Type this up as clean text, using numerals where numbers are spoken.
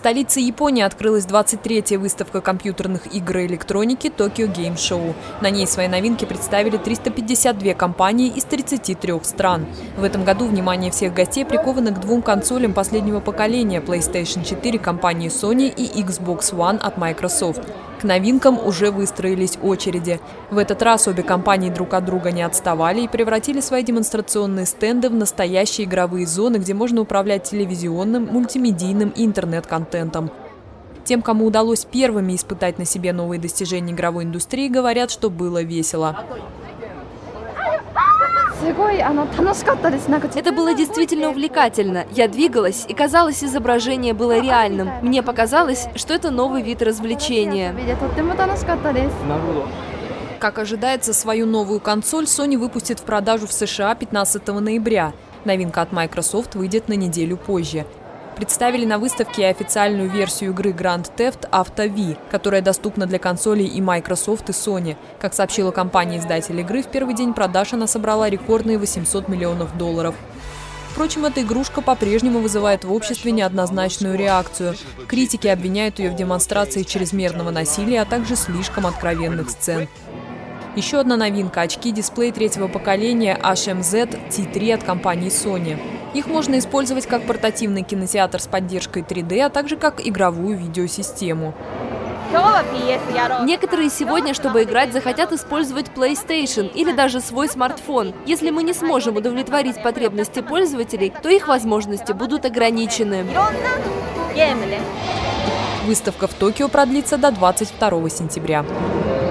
столице Японии открылась 23-я выставка компьютерных игр и электроники Tokyo Game Show. На ней свои новинки представили 352 компании из 33 стран. В этом году внимание всех гостей приковано к двум консолям последнего поколения – PlayStation 4 компании Sony и Xbox One от Microsoft. К новинкам уже выстроились очереди. В этот раз обе компании друг от друга не отставали и превратили свои демонстрационные стенды в настоящие игровые зоны, где можно управлять телевизионным, мультимедийным и интернет-контентом. Тем, кому удалось первыми испытать на себе новые достижения игровой индустрии, говорят, что было весело. Это было действительно увлекательно. Я двигалась, и казалось, изображение было реальным. Мне показалось, что это новый вид развлечения. Как ожидается, свою новую консоль Sony выпустит в продажу в США 15 ноября. Новинка от Microsoft выйдет на неделю позже. Представили на выставке официальную версию игры Grand Theft Auto V, которая доступна для консолей и Microsoft, и Sony. Как сообщила компания-издатель игры, в первый день продаж она собрала рекордные $800 миллионов. Впрочем, эта игрушка по-прежнему вызывает в обществе неоднозначную реакцию. Критики обвиняют ее в демонстрации чрезмерного насилия, а также слишком откровенных сцен. Еще одна новинка – очки-дисплей третьего поколения HMZ T3 от компании Sony. Их можно использовать как портативный кинотеатр с поддержкой 3D, а также как игровую видеосистему. Некоторые сегодня, чтобы играть, захотят использовать PlayStation или даже свой смартфон. Если мы не сможем удовлетворить потребности пользователей, то их возможности будут ограничены. Выставка в Токио продлится до 22 сентября.